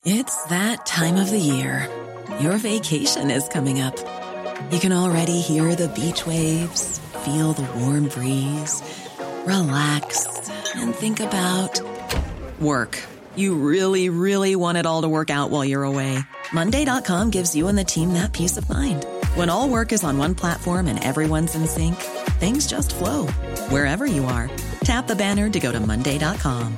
It's that time of the year. Your vacation is coming up. You can already hear the beach waves, feel the warm breeze, relax, and think about work. You really, really want it all to work out while you're away. Monday.com gives you and the team that peace of mind. When all work is on one platform and everyone's in sync, things just flow. Wherever you are, tap the banner to go to Monday.com.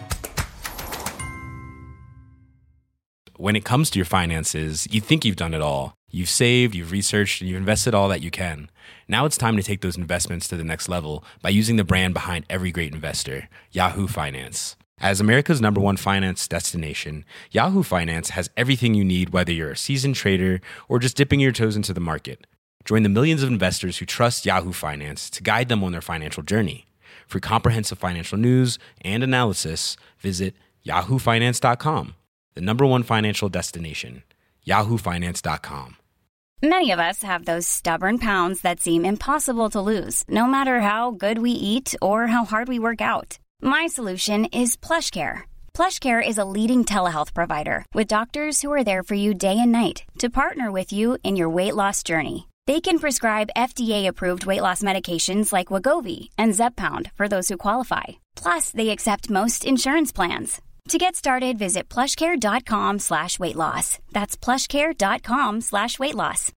When it comes to your finances, you think you've done it all. You've saved, you've researched, and you've invested all that you can. Now it's time to take those investments to the next level by using the brand behind every great investor, Yahoo Finance. As America's #1 finance destination, Yahoo Finance has everything you need, whether you're a seasoned trader or just dipping your toes into the market. Join the millions of investors who trust Yahoo Finance to guide them on their financial journey. For comprehensive financial news and analysis, visit yahoofinance.com. The #1 financial destination, yahoofinance.com. Many of us have those stubborn pounds that seem impossible to lose, no matter how good we eat or how hard we work out. My solution is PlushCare. PlushCare is a leading telehealth provider with doctors who are there for you day and night to partner with you in your weight loss journey. They can prescribe FDA-approved weight loss medications like Wegovy and Zepbound for those who qualify. Plus, they accept most insurance plans. To get started, visit plushcare.com/weightloss. That's plushcare.com/weightloss.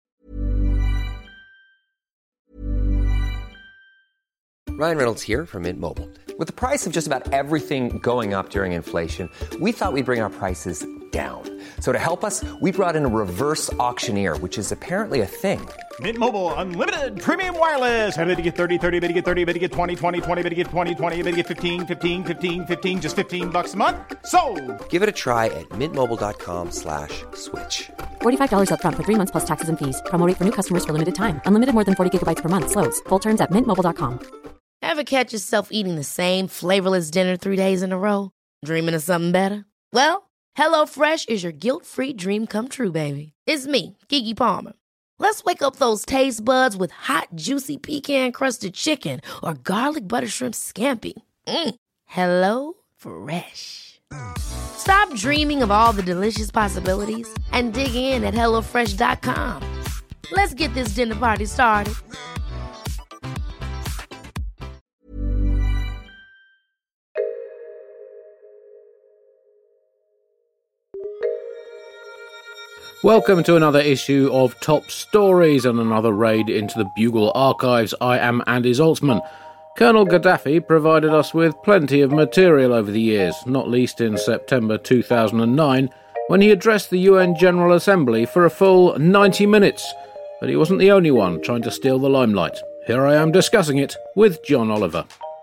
Ryan Reynolds here from Mint Mobile. With the price of just about everything going up during inflation, we thought we'd bring our prices down. So to help us, we brought in a reverse auctioneer, which is apparently a thing. Mint Mobile Unlimited Premium Wireless. How to get 30, 30, bit to get 30, bit to get 20, 20, 20, bit to get 20, 20, bit to get 15, 15, 15, 15, just $15 a month? Sold! Give it a try at mintmobile.com/switch. $45 up front for 3 months plus taxes and fees. Promo rate for new customers for limited time. Unlimited more than 40 gigabytes per month. Slows full terms at mintmobile.com. Ever catch yourself eating the same flavorless dinner 3 days in a row? Dreaming of something better? Well, HelloFresh is your guilt-free dream come true, baby. It's me, Keke Palmer. Let's wake up those taste buds with hot, juicy pecan-crusted chicken or garlic butter shrimp scampi. Hello Fresh. Stop dreaming of all the delicious possibilities and dig in at HelloFresh.com. Let's get this dinner party started. Welcome to another issue of Top Stories and another raid into the Bugle archives. I am Andy Zaltzman. Colonel Gaddafi provided us with plenty of material over the years, not least in September 2009, when he addressed the UN General Assembly for a full 90 minutes. But he wasn't the only one trying to steal the limelight. Here I am discussing it with John Oliver.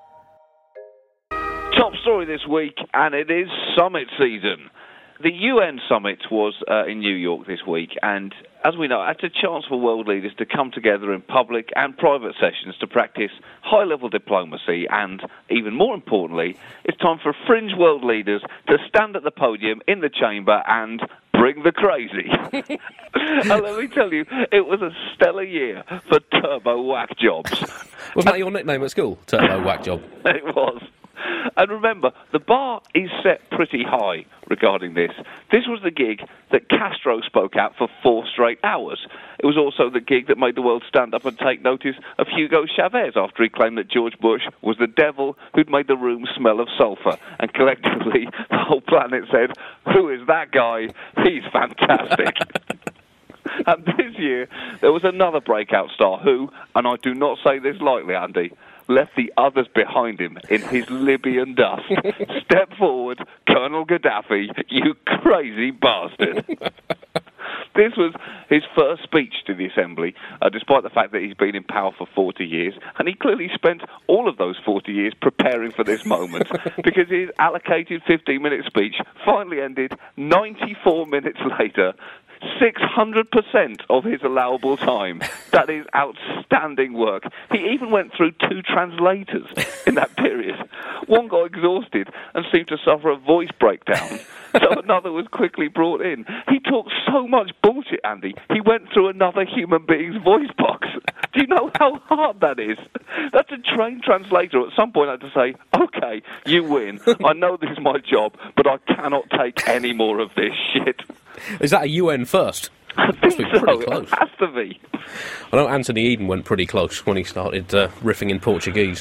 Top story this week, and it is summit season. The UN summit was in New York this week, and as we know, it's a chance for world leaders to come together in public and private sessions to practice high-level diplomacy, and even more importantly, it's time for fringe world leaders to stand at the podium in the chamber and bring the crazy. And let me tell you, it was a stellar year for Turbo Whack Jobs. Wasn't that your nickname at school, Turbo Whack Job? It was. And remember, the bar is set pretty high regarding this. This was the gig that Castro spoke at for 4 straight hours. It was also the gig that made the world stand up and take notice of Hugo Chavez after he claimed that George Bush was the devil who'd made the room smell of sulphur. And collectively, the whole planet said, "Who is that guy? He's fantastic." And this year, there was another breakout star who, and I do not say this lightly, Andy, left the others behind him in his Libyan dust. Step forward, Colonel Gaddafi, you crazy bastard. This was his first speech to the Assembly, despite the fact that he's been in power for 40 years, and he clearly spent all of those 40 years preparing for this moment, because his allocated 15-minute speech finally ended 94 minutes later, 600% of his allowable time. That is outstanding work. He even went through 2 translators in that period. One got exhausted and seemed to suffer a voice breakdown, so another was quickly brought in. He talked so much bullshit, Andy, he went through another human being's voice box. Do you know how hard that is? That's a trained translator. At some point I had to say, OK, you win. I know this is my job, but I cannot take any more of this shit. Is that a UN first? I think so. Pretty close. It has to be. I know Anthony Eden went pretty close when he started riffing in Portuguese.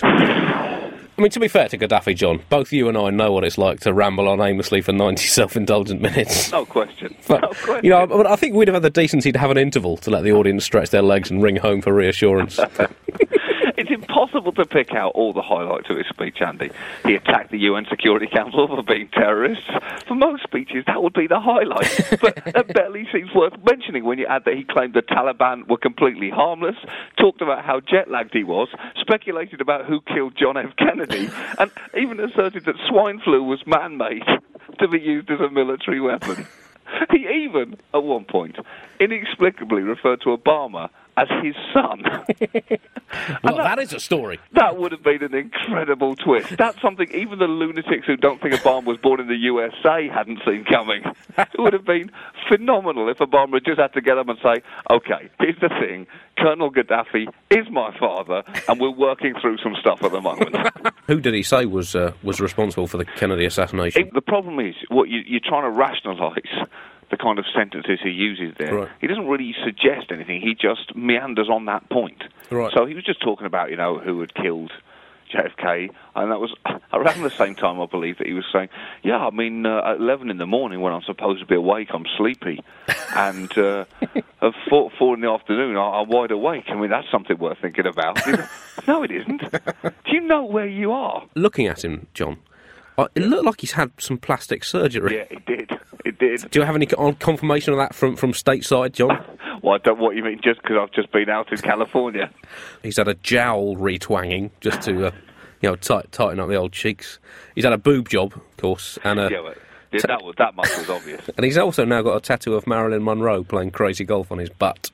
I mean, to be fair to Gaddafi, John, both you and I know what it's like to ramble on aimlessly for 90 self-indulgent minutes. No question. But, no question. You know, but I think we'd have had the decency to have an interval to let the audience stretch their legs and ring home for reassurance. It's impossible to pick out all the highlights of his speech, Andy. He attacked the UN Security Council for being terrorists. For most speeches, that would be the highlight. But that barely seems worth mentioning when you add that he claimed the Taliban were completely harmless, talked about how jet-lagged he was, speculated about who killed John F. Kennedy, and even asserted that swine flu was man-made to be used as a military weapon. He even, at one point, inexplicably referred to Obama as his son. Well, that is a story. That would have been an incredible twist. That's something even the lunatics who don't think Obama was born in the USA hadn't seen coming. It would have been phenomenal if Obama had just had to get up and say, OK, here's the thing, Colonel Gaddafi is my father, and we're working through some stuff at the moment. Who did he say was responsible for the Kennedy assassination? The problem is, what you're trying to rationalise the kind of sentences he uses there. Right. He doesn't really suggest anything. He just meanders on that point. Right. So he was just talking about, you know, who had killed JFK, and that was around the same time, I believe, that he was saying, yeah, I mean, at 11 in the morning when I'm supposed to be awake, I'm sleepy, and at 4 in the afternoon, I'm wide awake. I mean, that's something worth thinking about. No, it isn't. Do you know where you are? Looking at him, John, it looked like he's had some plastic surgery. Yeah, it did. It did. Do you have any confirmation of that from stateside, John? Well, I don't know what you mean, just because I've just been out in California. He's had a jowl retwanging, just to, tighten up the old cheeks. He's had a boob job, of course, and that much was obvious. And he's also now got a tattoo of Marilyn Monroe playing crazy golf on his butt.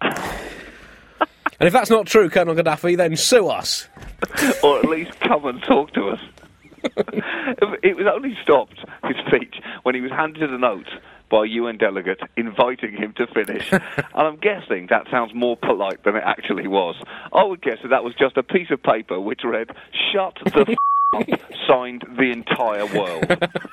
And if that's not true, Colonel Gaddafi, then sue us. Or at least come and talk to us. It was only stopped, his speech, when he was handed a note by a UN delegate inviting him to finish. And I'm guessing that sounds more polite than it actually was. I would guess that was just a piece of paper which read, "Shut the up," signed the entire world.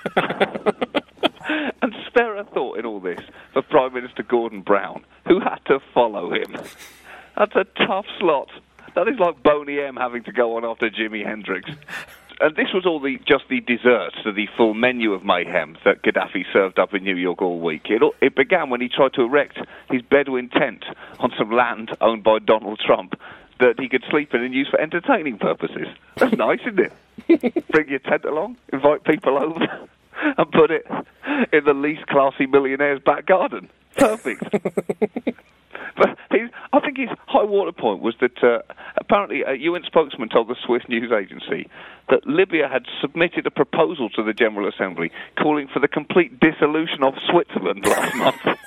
And spare a thought in all this for Prime Minister Gordon Brown, who had to follow him. That's a tough slot. That is like Boney M having to go on after Jimi Hendrix. And this was all just the dessert to the full menu of mayhem that Gaddafi served up in New York all week. It began when he tried to erect his Bedouin tent on some land owned by Donald Trump that he could sleep in and use for entertaining purposes. That's nice, isn't it? Bring your tent along, invite people over, and put it in the least classy millionaire's back garden. Perfect. But I think his high water point was that apparently a UN spokesman told the Swiss news agency that Libya had submitted a proposal to the General Assembly calling for the complete dissolution of Switzerland last month.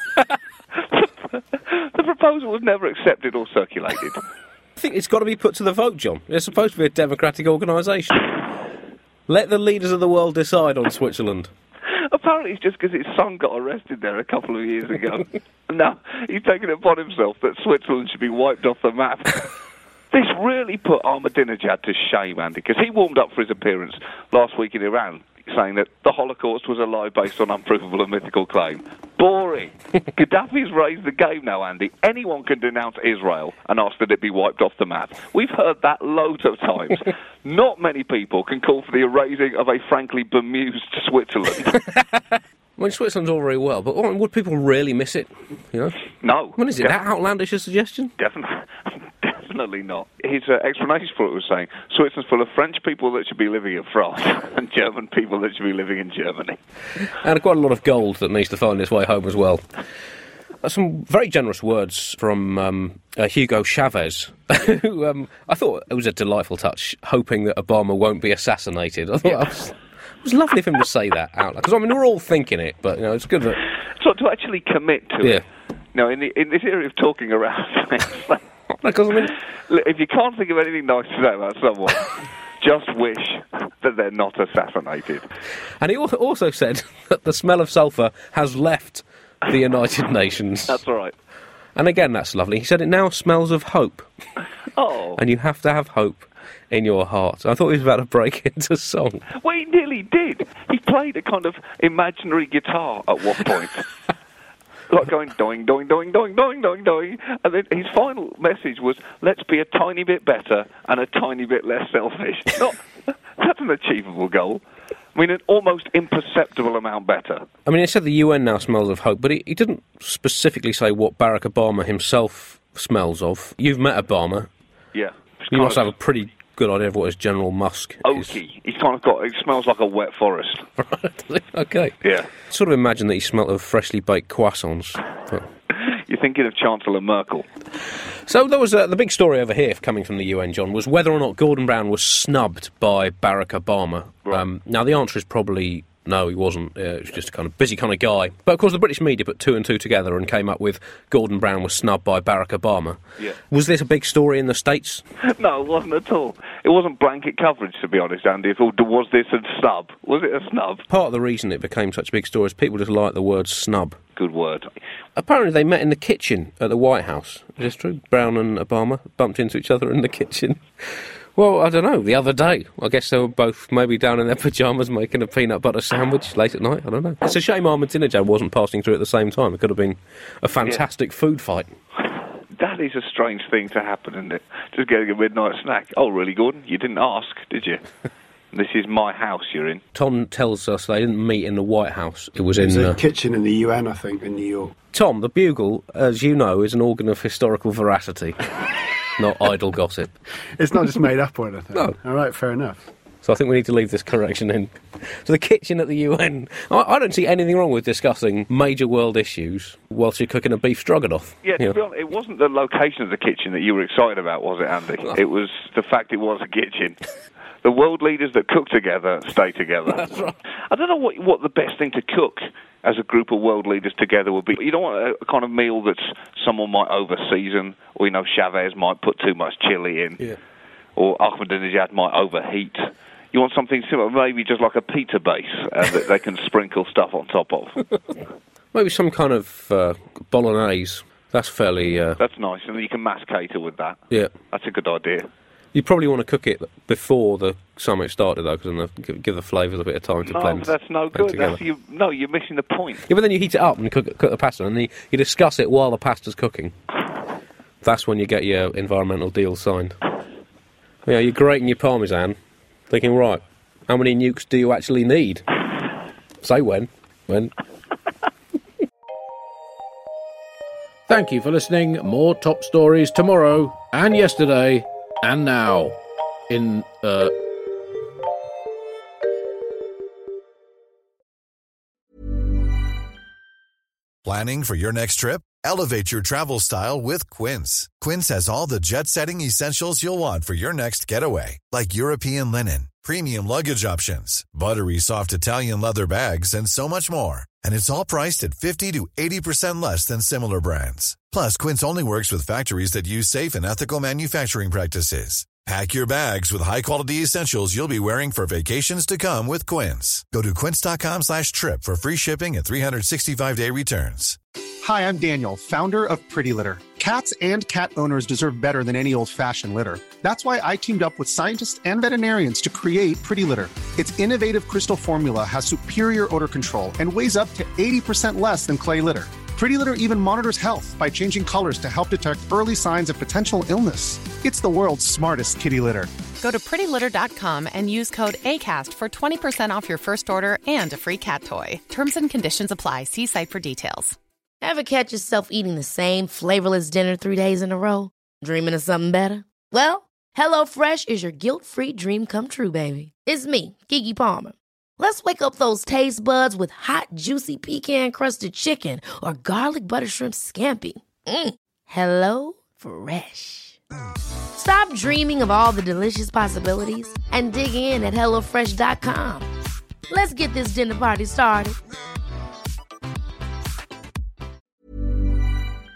The proposal was never accepted or circulated. I think it's got to be put to the vote, John. It's supposed to be a democratic organisation. Let the leaders of the world decide on Switzerland. Apparently it's just because his son got arrested there a couple of years ago. Now, he's taken it upon himself that Switzerland should be wiped off the map. This really put Ahmadinejad to shame, Andy, because he warmed up for his appearance last week in Iran, saying that the Holocaust was a lie based on unprovable and mythical claim. Boring. Gaddafi's raised the game now, Andy. Anyone can denounce Israel and ask that it be wiped off the map. We've heard that loads of times. Not many people can call for the erasing of a frankly bemused Switzerland. I mean, Switzerland's all very well, but would people really miss it? You know? No. When is it that outlandish a suggestion? Definitely not. His explanation for it was saying Switzerland's full of French people that should be living in France and German people that should be living in Germany. And quite a lot of gold that needs to find its way home as well. Some very generous words from Hugo Chavez, who I thought it was a delightful touch, hoping that Obama won't be assassinated. I thought it was lovely of him to say that out loud. Because, I mean, we're all thinking it, but, you know, it's good that... So to actually commit to it. No, in this area of talking around things, Because, I mean, if you can't think of anything nice to say about someone, just wish that they're not assassinated. and he also said that the smell of sulphur has left the United Nations. That's all right. And again, that's lovely. He said it now smells of hope. Oh. And you have to have hope in your heart. I thought he was about to break into song. Well, he nearly did. He played a kind of imaginary guitar at one point. Like going doing, doing, doing, doing, doing, doing, doing. And then his final message was, let's be a tiny bit better and a tiny bit less selfish. That's an achievable goal. I mean, an almost imperceptible amount better. I mean, he said the UN now smells of hope, but he didn't specifically say what Barack Obama himself smells of. You've met Obama. Yeah. You must have a pretty good idea of what his General Musk is. Oaky. He's kind of got, it smells like a wet forest. Right, okay. Yeah. Sort of imagine that he smelt of freshly baked croissants. But... You're thinking of Chancellor Merkel. So there was the big story over here coming from the UN, John, was whether or not Gordon Brown was snubbed by Barack Obama. Right. Now, the answer is probably no, he wasn't. He was just a kind of busy kind of guy. But, of course, the British media put two and two together and came up with Gordon Brown was snubbed by Barack Obama. Yeah. Was this a big story in the States? No, it wasn't at all. It wasn't blanket coverage, to be honest, Andy. Was this a snub? Was it a snub? Part of the reason it became such a big story is people just like the word snub. Good word. Apparently they met in the kitchen at the White House. Is this true? Brown and Obama bumped into each other in the kitchen. Well, I don't know, the other day. I guess they were both maybe down in their pyjamas making a peanut butter sandwich late at night. I don't know. It's a shame Ahmadinejad wasn't passing through at the same time. It could have been a fantastic food fight. That is a strange thing to happen, isn't it? Just getting a midnight snack. Oh, really, Gordon? You didn't ask, did you? This is my house you're in. Tom tells us they didn't meet in the White House. It was in the kitchen in the UN, I think, in New York. Tom, the Bugle, as you know, is an organ of historical veracity. Not idle gossip. It's not just made up or anything. No. All right, fair enough. So I think we need to leave this correction in. So the kitchen at the UN. I don't see anything wrong with discussing major world issues whilst you're cooking a beef stroganoff. Yeah, to be honest, it wasn't the location of the kitchen that you were excited about, was it, Andy? No. It was the fact it was a kitchen. The world leaders that cook together stay together. That's right. I don't know what the best thing to cook as a group of world leaders together would be. You don't want a kind of meal that someone might over-season, or, Chavez might put too much chili in, yeah. Or Ahmadinejad might overheat. You want something similar, maybe just like a pita base that they can sprinkle stuff on top of. Maybe some kind of bolognese. That's fairly... That's nice, and you can mass cater with that. Yeah. That's a good idea. You probably want to cook it before the summit started, though, because then give the flavours a bit of time to blend. No, that's no good. You're missing the point. Yeah, but then you heat it up and cook the pasta, and then you discuss it while the pasta's cooking. That's when you get your environmental deal signed. Yeah, you're grating your parmesan, thinking, right, how many nukes do you actually need? Say when. When. Thank you for listening. More top stories tomorrow and yesterday and now in Planning for your next trip? Elevate your travel style with Quince. Quince has all the jet-setting essentials you'll want for your next getaway, like European linen, premium luggage options, buttery soft Italian leather bags, and so much more. And it's all priced at 50 to 80% less than similar brands. Plus, Quince only works with factories that use safe and ethical manufacturing practices. Pack your bags with high-quality essentials you'll be wearing for vacations to come with Quince. Go to quince.com/trip for free shipping and 365-day returns. Hi, I'm Daniel, founder of Pretty Litter. Cats and cat owners deserve better than any old-fashioned litter. That's why I teamed up with scientists and veterinarians to create Pretty Litter. Its innovative crystal formula has superior odor control and weighs up to 80% less than clay litter. Pretty Litter even monitors health by changing colors to help detect early signs of potential illness. It's the world's smartest kitty litter. Go to prettylitter.com and use code ACAST for 20% off your first order and a free cat toy. Terms and conditions apply. See site for details. Ever catch yourself eating the same flavorless dinner 3 days in a row? Dreaming of something better? Well, HelloFresh is your guilt-free dream come true, baby. It's me, Keke Palmer. Let's wake up those taste buds with hot, juicy pecan-crusted chicken or garlic butter shrimp scampi. Hello Fresh. Stop dreaming of all the delicious possibilities and dig in at HelloFresh.com. Let's get this dinner party started.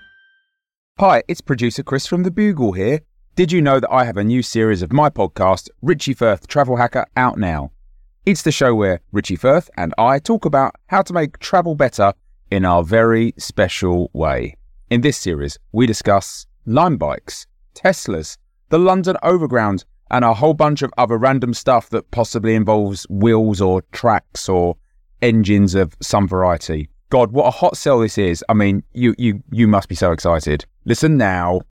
Hi, it's producer Chris from The Bugle here. Did you know that I have a new series of my podcast, Richie Firth Travel Hacker, out now? It's the show where Richie Firth and I talk about how to make travel better in our very special way. In this series, we discuss Lime bikes, Teslas, the London Overground, and a whole bunch of other random stuff that possibly involves wheels or tracks or engines of some variety. God, what a hot sell this is. I mean, you must be so excited. Listen now.